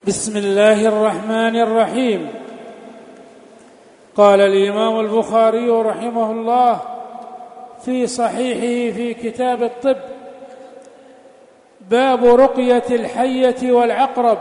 بسم الله الرحمن الرحيم. قال الإمام البخاري رحمه الله في صحيحه في كتاب الطب: باب رقية الحية والعقرب.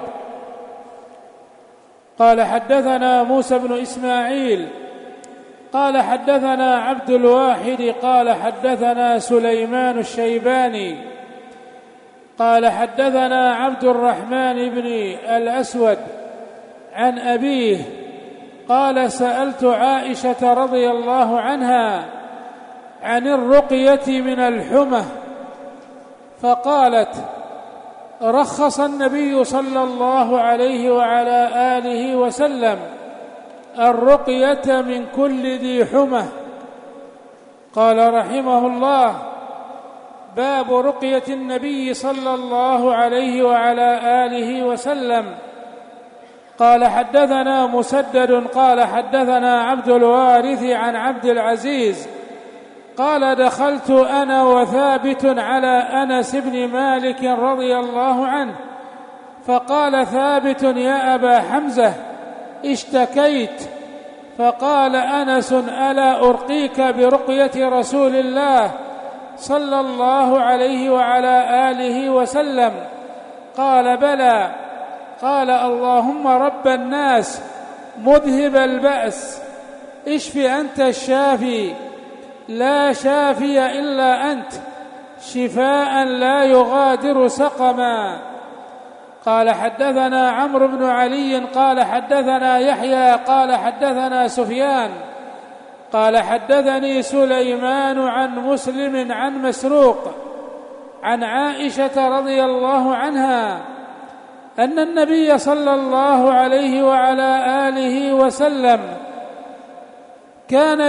قال حدثنا موسى بن إسماعيل قال حدثنا عبد الواحد قال حدثنا سليمان الشيباني قال حدثنا عبد الرحمن بن الأسود عن أبيه قال: سألت عائشة رضي الله عنها عن الرقية من الحمى، فقالت: رخص النبي صلى الله عليه وعلى آله وسلم الرقية من كل ذي حمى. قال رحمه الله: باب رقية النبي صلى الله عليه وعلى آله وسلم. قال حدثنا مسدد قال حدثنا عبد الوارث عن عبد العزيز قال: دخلت أنا وثابت على أنس بن مالك رضي الله عنه، فقال ثابت: يا أبا حمزة، اشتكيت. فقال أنس: ألا أرقيك برقية رسول الله صلى الله عليه وعلى آله وسلم؟ قال: بلى. قال: اللهم رب الناس مذهب البأس، اشف أنت الشافي، لا شافي إلا أنت، شفاء لا يغادر سقما. قال حدثنا عمرو بن علي قال حدثنا يحيى قال حدثنا سفيان قال حدثني سليمان عن مسلم عن مسروق عن عائشة رضي الله عنها أن النبي صلى الله عليه وعلى آله وسلم كان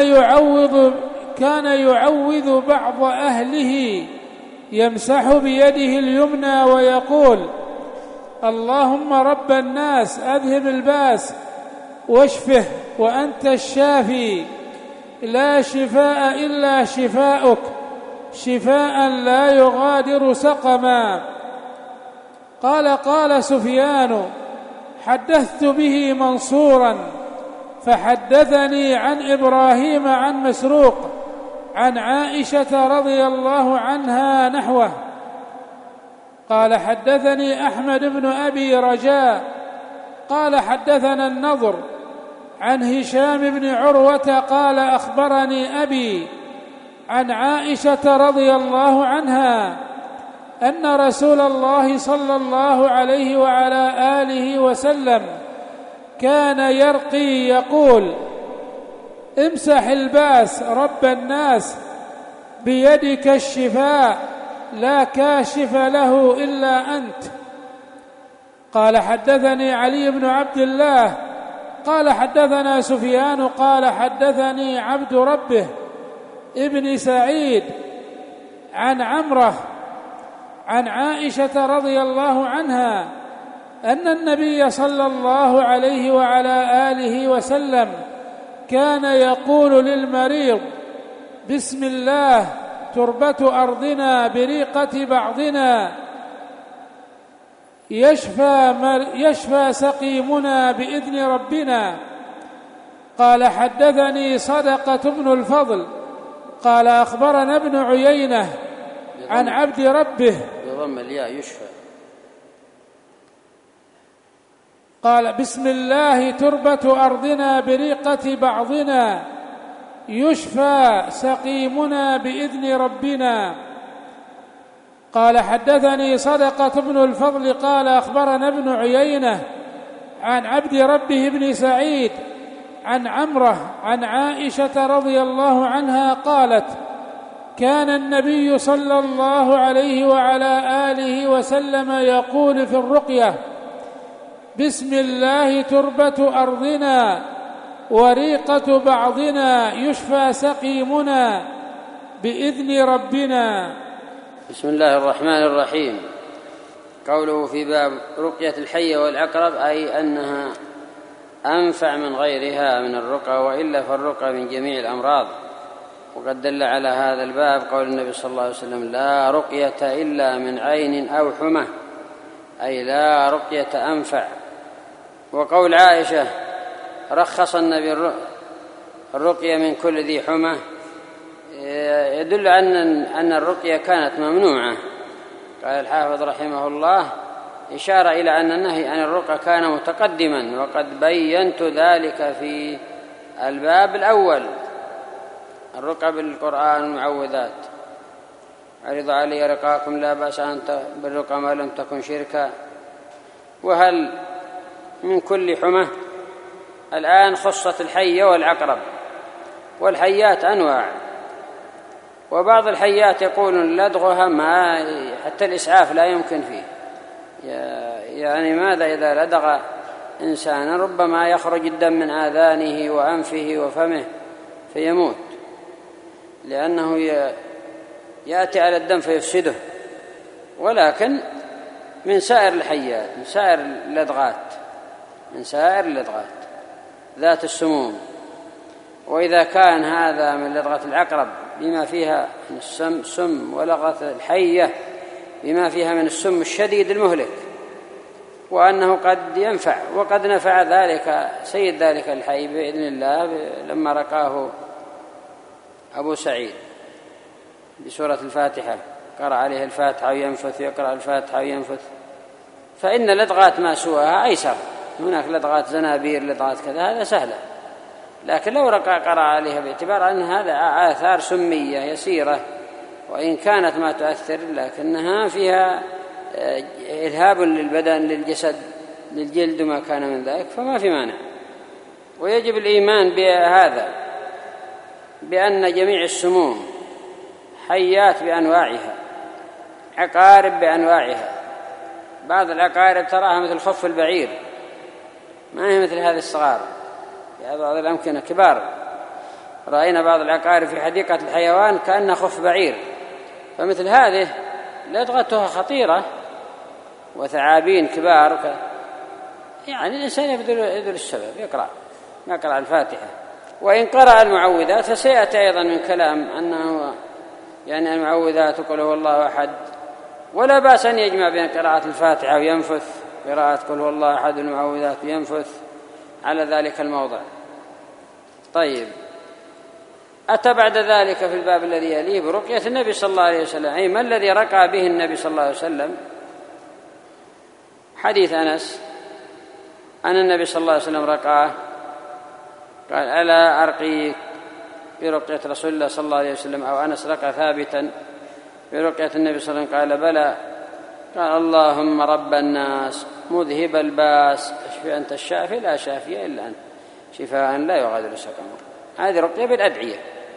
يعوذ بعض أهله، يمسح بيده اليمنى ويقول: اللهم رب الناس أذهب الباس واشفه وأنت الشافي، لا شفاء إلا شفاؤك، شفاء لا يغادر سقما. قال سفيان: حدثت به منصورا، فحدثني عن إبراهيم عن مسروق عن عائشة رضي الله عنها نحوه. قال حدثني أحمد بن أبي رجاء قال حدثنا النضر عن هشام بن عروة قال: أخبرني أبي عن عائشة رضي الله عنها أن رسول الله صلى الله عليه وعلى آله وسلم كان يرقي يقول: امسح الباس رب الناس بيدك الشفاء، لا كاشف له إلا أنت. قال حدثني علي بن عبد الله قال حدثنا سفيان قال حدثني عبد ربه ابن سعيد عن عمره عن عائشة رضي الله عنها أن النبي صلى الله عليه وعلى آله وسلم كان يقول للمريض: بسم الله تربة أرضنا بريقة بعضنا، يشفى سقيمنا بإذن ربنا. قال حدثني صدقة بن الفضل قال أخبرنا ابن عيينة عن عبد ربه بضم الياء يشفى. قال: بسم الله تربة أرضنا بريقة بعضنا، يشفى سقيمنا بإذن ربنا. قال حدثني صدقة بن الفضل قال أخبرنا ابن عيينة عن عبد ربه بن سعيد عن عمره عن عائشة رضي الله عنها قالت: كان النبي صلى الله عليه وعلى آله وسلم يقول في الرقية: بسم الله تربة أرضنا وريقة بعضنا، يشفى سقيمنا بإذن ربنا. بسم الله الرحمن الرحيم. قوله في باب رقية الحية والعقرب أي أنها أنفع من غيرها من الرقى، وإلا فالرقى من جميع الأمراض. وقد دل على هذا الباب قول النبي صلى الله عليه وسلم: لا رقية إلا من عين أو حمى، أي لا رقية أنفع وقول عائشة رخص النبي الرقية من كل ذي حمى يدل أن الرقية كانت ممنوعة. قال الحافظ رحمه الله إشارة إلى أن النهي عن الرقى كان متقدما، وقد بينت ذلك في الباب الأول، الرقى بالقرآن والمعوذات. عرض علي رقاكم لا بأس أن بالرقى ما لم تكن شركا. وهل من كل حمى؟ الآن خصت الحية والعقرب، والحيات أنواع، وبعض الحيات يقول لدغها ما حتى الإسعاف لا يمكن فيه، يعني ماذا إذا لدغ إنسانا ربما يخرج الدم من آذانه وأنفه وفمه فيموت، لأنه يأتي على الدم فيفسده. ولكن من سائر الحيات، من سائر اللدغات ذات السموم. وإذا كان هذا من لدغة العقرب بما فيها من السم، ولدغة الحية بما فيها من السم الشديد المهلك، وأنه قد ينفع، وقد نفع ذلك سيد ذلك الحي بإذن الله لما رقاه أبو سعيد بسورة الفاتحة، قرأ عليه الفاتحة وينفث، يقرأ الفاتحة وينفث. فإن لدغات ما سواها أيسر، هناك لدغات زنابير، لدغات كذا، هذا سهلة. لكن لو قرأ عليها باعتبار أن هذا آثار سمية يسيرة، وإن كانت ما تؤثر لكنها فيها إرهاب للبدن للجسد للجلد وما كان من ذلك، فما في مانع. ويجب الإيمان بهذا، بأن جميع السموم حيات بأنواعها، عقارب بأنواعها. بعض العقارب تراها مثل خف البعير، ما هي مثل هذه الصغار. في بعض الأمكنة كبار رأينا بعض العقارب في حديقة الحيوان كأنها خف بعير، فمثل هذه لدغتها خطيرة، وثعابين كبار. يعني الإنسان يبذل السبب، يقرأ الفاتحة، وإن قرأ المعوذات فسيأتي أيضا من كلام أنه يعني المعوذات قل هو الله أحد، ولا بأس أن يجمع بين قراءة الفاتحة وينفث، قراءة قل هو الله أحد المعوذات وينفث على ذلك الموضع. طيب، أتى بعد ذلك في الباب الذي يليه برقية النبي صلى الله عليه وسلم، أي ما الذي رقى به النبي صلى الله عليه وسلم. حديث أنس أن النبي صلى الله عليه وسلم رقاه، قال ألا أرقيك برقية رسول الله صلى الله عليه وسلم، أو أنس رقى ثابتا برقية النبي صلى الله عليه وسلم، قال بلى. قال اللهم رب الناس مذهب الباس اشفي أنت الشافي لا شافي إلا أنت شفاء لا يغادر سقما. هذه رقية بالأدعية،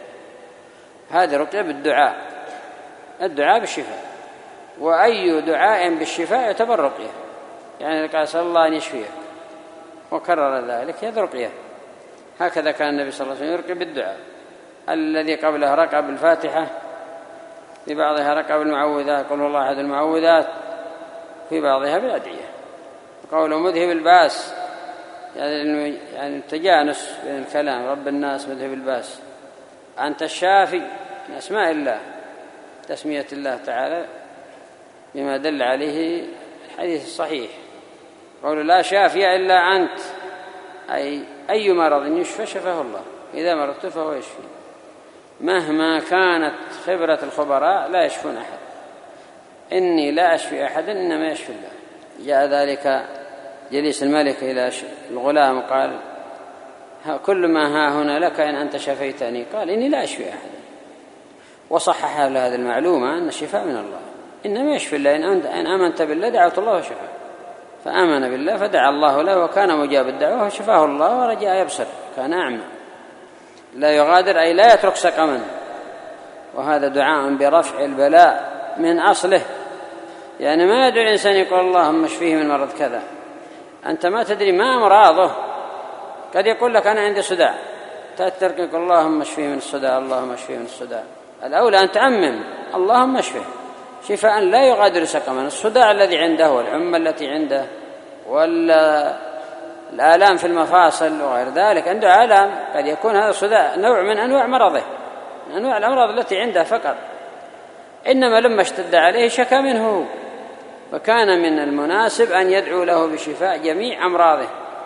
هذه رقية بالدعاء، الدعاء بالشفاء، وأي دعاء بالشفاء يعتبر رقية. يعني قال صلى الله أن يشفيك وكرر ذلك، هذه رقية. هكذا كان النبي صلى الله عليه وسلم يرقي بالدعاء. الذي قبله رقى بالفاتحة، في بعضها رقى بالمعوذات قل هو الله أحد المعوذات، في بعضها بالأدعية. قوله مذهب الباس يعني التجانس بين الكلام، رب الناس مذهب الباس، أنت الشافي من أسماء الله، تسمية الله تعالى بما دل عليه الحديث الصحيح. قوله لا شافي إلا أنت، أي مرض يشفى شفاه الله، إذا مرضت فهو يشفي. مهما كانت خبرة الخبراء لا يشفون أحد، إني لا أشفي أحدا إنما يشفي الله. جاء ذلك جليس الملك إلى الغلام قال كل ما ها هنا لك إن أنت شفيتني، قال إني لا أشفي أحدا، وصحح له هذه المعلومة أن الشفاء من الله، إنما يشفي الله إن آمنت بالله دعوت الله وشفاه. فآمن بالله فدعا الله له وكان مجاب الدعوة وشفاه الله ورجع يبصر، كان أعمى لا يغادر أي لا يترك سقما. وهذا دعاء برفع البلاء من أصله، يعني ما يدعو الإنسان يقول اللهم اشفيه من مرض كذا، أنت ما تدري ما أمراضه، قد يقول لك أنا عندي صداع، تترك يقول اللهم اشفيه من الصداع، اللهم اشفيه من الصداع. الأولى أن تعمم اللهم اشفيه شفاء لا يغادر سقما. الصداع الذي عنده والحمى التي عنده والآلام في المفاصل وغير ذلك، عنده آلام، قد يكون هذا الصداع نوع من أنواع مرضه، من أنواع الأمراض التي عنده فقط، إنما لما اشتد عليه شكى منه، فكان من المناسب أن يدعو له بشفاء جميع أمراضه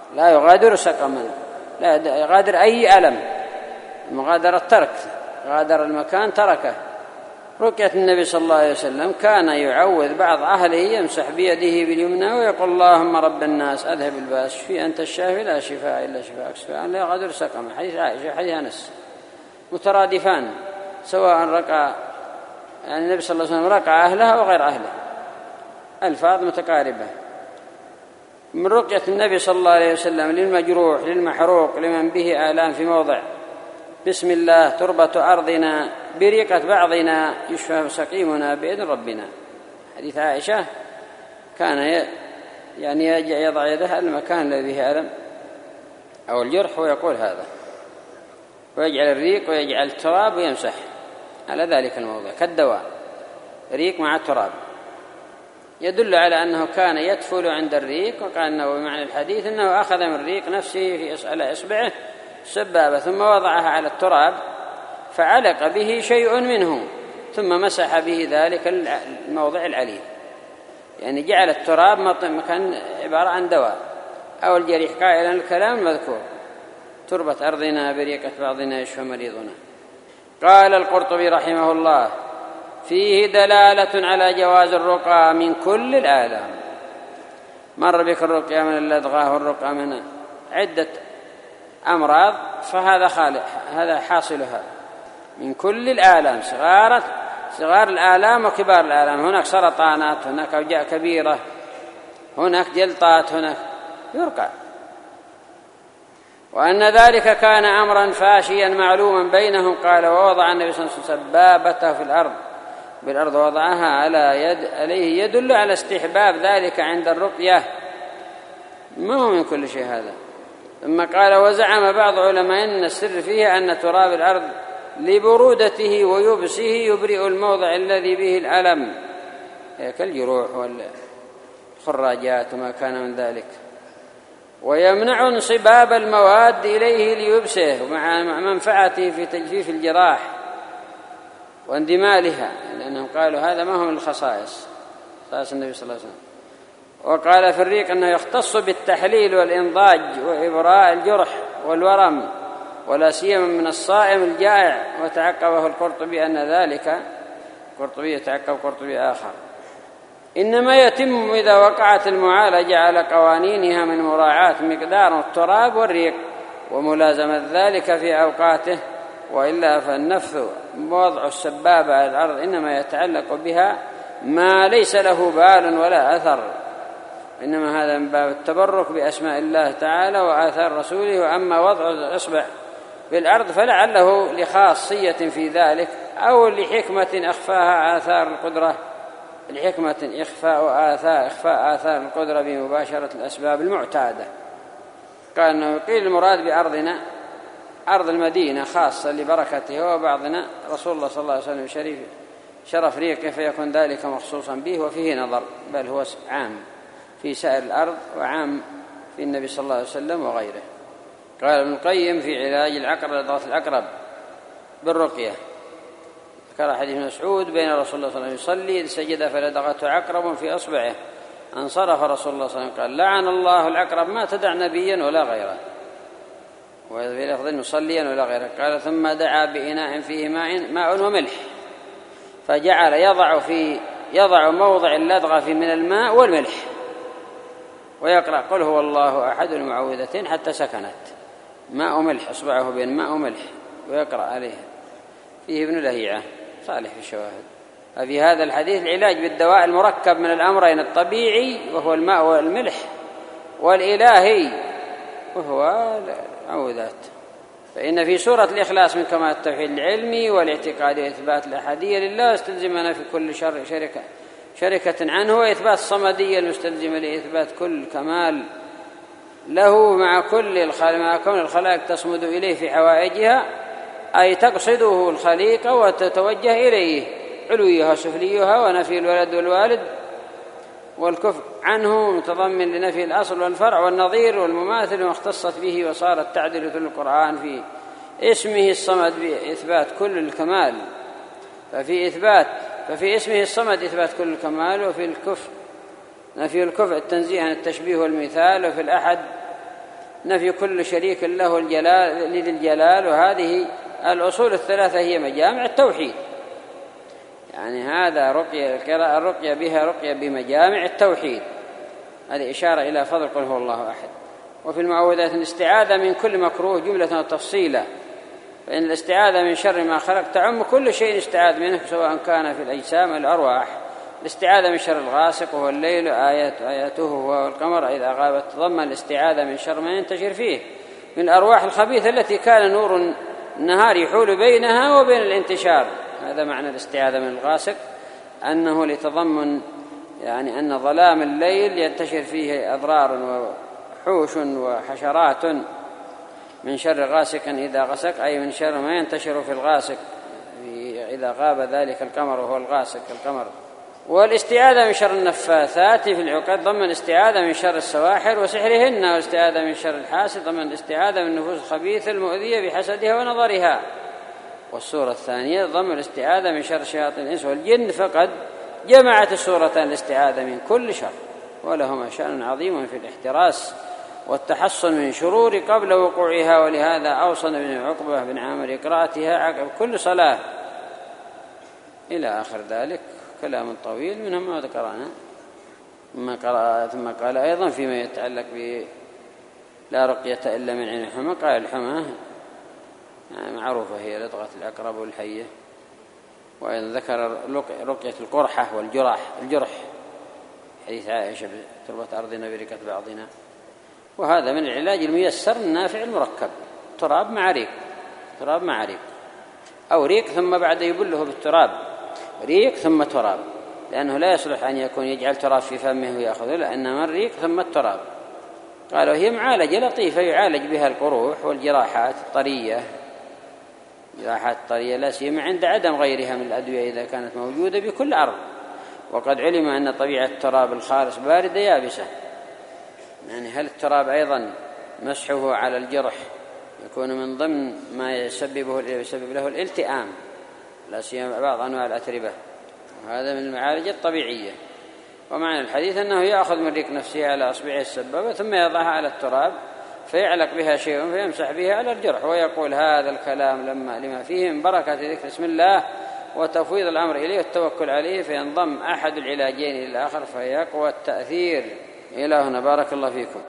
لا يغادر سقما، لا يغادر أي ألم، مغادرة ترك، غادر المكان تركه. رقية النبي صلى الله عليه وسلم كان يعوذ بعض أهله يمسح بيده باليمنى ويقول اللهم رب الناس أذهب الباس اشفي أنت الشافي لا شفاء إلا شفاءك شفاء لا يغادر سقما. حديث عائشة حديث أنس مترادفان، سواء رقى يعني النبي صلى الله عليه وسلم رقى أهلها وغير أهله، ألفاظ متقاربة. من رقية النبي صلى الله عليه وسلم للمجروح للمحروق لمن به آلام في موضع: بسم الله تربة أرضنا بريقة بعضنا يشفى سقيمنا بإذن ربنا. حديث عائشة كان يعني يضع يده المكان الذي فيه ألم أو الجرح ويقول هذا، ويجعل الريق ويجعل التراب ويمسح على ذلك الموضع كالدواء، ريق مع التراب، يدل على أنه كان يدفل عند الريق. وقال النووي معنى الحديث أنه أخذ من ريق نفسه على إصبعه سبابة ثم وضعها على التراب فعلق به شيء منه ثم مسح به ذلك الموضع العليل، يعني جعل التراب مكان عبارة عن دواء أو الجريح قائلا الكلام المذكور: تربة أرضنا بريقة بعضنا يشفى مريضنا. قال القرطبي رحمه الله: فيه دلالة على جواز الرقى من كل الآلام. مر بك الرقية من اللدغة والرقى من عدة أمراض، هذا حاصلها من كل الآلام، صغار الآلام وكبار الآلام. هناك سرطانات، هناك أوجاع كبيرة، هناك جلطات، هناك يرقى. وأن ذلك كان أمرا فاشيا معلوما بينهم. قال: ووضع النبي صلى الله عليه وسلم سبابته في الأرض بالأرض وضعها عليه يدل على استحباب ذلك عند الرقية، ما هو من كل شيء هذا. ثم قال: وزعم بعض علماء أن السر فيه أن تراب الأرض لبرودته ويبسه يبرئ الموضع الذي به الألم كالجروح والخراجات وما كان من ذلك، ويمنع انصباب المواد إليه ليبسه مع منفعته في تجفيف الجراح واندمالها، لأنهم قالوا هذا ما هو من الخصائص النبي صلى الله عليه وسلم. وقال في الريق أنه يختص بالتحليل والإنضاج وإبراء الجرح والورم، ولا سيما من الصائم الجائع. وتعقبه القرطبي أن ذلك قرطبي يتعقب قرطبي آخر: إنما يتم إذا وقعت المعالجة على قوانينها من مراعاة مقدار التراب والريق وملازمة ذلك في أوقاته، وإلا فالنفث ووضع السبابة على الأرض إنما يتعلق بها ما ليس له بال ولا أثر، إنما هذا من باب التبرك بأسماء الله تعالى وآثار رسوله. وأما وضع الإصبع بالأرض فلعله لخاصية في ذلك أو لحكمة أخفاها آثار القدرة، لحكمة إخفاء آثار القدرة بمباشرة الأسباب المعتادة. قال أنه قيل المراد بأرضنا أرض المدينة خاصة لبركته، وبعضنا رسول الله صلى الله عليه وسلم شرف ريقه فيكون ذلك مخصوصا به، وفيه نظر، بل هو عام في سائر الأرض وعام في النبي صلى الله عليه وسلم وغيره. قال ابن القيم في علاج العقرب لدغة العقرب بالرقية: ذكر حديث مسعود بين رسول الله صلى الله عليه وسلم يصلي إذ سجد فلدغته عقرب في أصبعه، انصرف رسول الله صلى الله عليه وسلم قال: لعن الله العقرب ما تدع نبيا ولا غيره، وفي لفظ مصليا ولا غيره. قال: ثم دعا بإناء فيه ماء وملح فجعل يضع موضع اللدغة من الماء والملح ويقرأ قل هو الله أحد المعوذتين حتى سكنت. ماء وملح، أصبعه بين ماء وملح ويقرأ عليها. فيه ابن لهيعة صالح في الشواهد. ففي هذا الحديث العلاج بالدواء المركب من الأمرين: الطبيعي وهو الماء والملح، والإلهي وهو العوذات. فإن في سورة الإخلاص من كمال التوحيد العلمي والاعتقاد وإثبات الأحدية لله استلزمنا في كل شركة عنه، وإثبات الصمدية المستلزمة لإثبات كل كمال له مع كون الخلائق تصمد إليه في حوائجها، أي تقصده الخليقة وتتوجه إليه، علويها وسفليها، ونفي الولد والوالد والكفر عنه متضمن لنفي الأصل والفرع والنظير والمماثل واختصت به، وصارت تعدل في القرآن في اسمه الصمد بإثبات كل الكمال. ففي اسمه الصمد إثبات كل الكمال، وفي الكفر نفي الكفر التنزيه عن التشبيه والمثال، وفي الأحد نفي كل شريك له لذي الجلال. وهذه الأصول الثلاثة هي مجامع التوحيد، يعني هذا الرقية بها رقية بمجامع التوحيد، هذه إشارة إلى فضل قل هو الله أحد. وفي المعوذات الاستعاذة من كل مكروه جملة وتفصيلا، فإن الاستعاذة من شر ما خلق تعم كل شيء استعاذ منه سواء كان في الأجسام الأرواح. الاستعاذة من شر الغاسق وهو الليل آياته هو القمر إذا غابت، تضمن الاستعاذة من شر ما ينتشر فيه من الأرواح الخبيثة التي كان نور النهار يحول بينها وبين الانتشار. هذا معنى الاستعاذة من الغاسق، أنه لتضمن يعني أن ظلام الليل ينتشر فيه أضرار وحوش وحشرات من شر غاسق إذا غسق، أي من شر ما ينتشر في الغاسق إذا غاب ذلك القمر وهو الغاسق القمر. والاستعاذة من شر النفاثات في العقد ضمن الاستعاذة من شر السواحر وسحرهن، والاستعاذة من شر الحاسد ضمن الاستعاذة من النفوس الخبيثة المؤذية بحسدها ونظرها. والسورة الثانية ضمن الاستعاذة من شر شياطين الإنس والجن، فقد جمعت السورتان الاستعاذة من كل شر، ولهما شأن عظيم في الاحتراس والتحصن من شرور قبل وقوعها. ولهذا أوصى ابن عقبة بن عامر قراءتها عقب كل صلاة إلى آخر ذلك. كلام طويل منهم ما ذكرنا ثم قال أيضا فيما يتعلق لا رقية إلا من عين الحمى، قال الحمى يعني معروفة هي لدغة العقرب والحية. وأيضا ذكر رقية القرحة الجرح حديث عائشة بتربة أرضنا بركة بعضنا. وهذا من العلاج الميسر النافع المركب، تراب مع ريق أو ريق ثم بعد يبله بالتراب، ريق ثم تراب، لأنه لا يصلح أن يكون يجعل تراب في فمه ويأخذه، لأنما الريق ثم التراب. قالوا هي معالجة لطيفة يعالج بها القروح والجراحات الطرية، لا سيما عند عدم غيرها من الأدوية إذا كانت موجودة بكل أرض. وقد علم أن طبيعة التراب الخالص باردة يابسة، يعني هل التراب أيضا مسحه على الجرح يكون من ضمن ما يسبب له الالتئام، لا سيما بعض أنواع الأتربة، وهذا من المعالجة الطبيعية. ومعنى الحديث أنه يأخذ من ريق نفسه على أصبعه السبابة ثم يضعها على التراب فيعلق بها شيء فيمسح بها على الجرح، ويقول هذا الكلام لما فيه من بركة ذكر اسم الله وتفويض الأمر إليه والتوكل عليه، فينضم أحد العلاجين إلى الآخر فيقوى التأثير. إلى هنا بارك الله فيكم.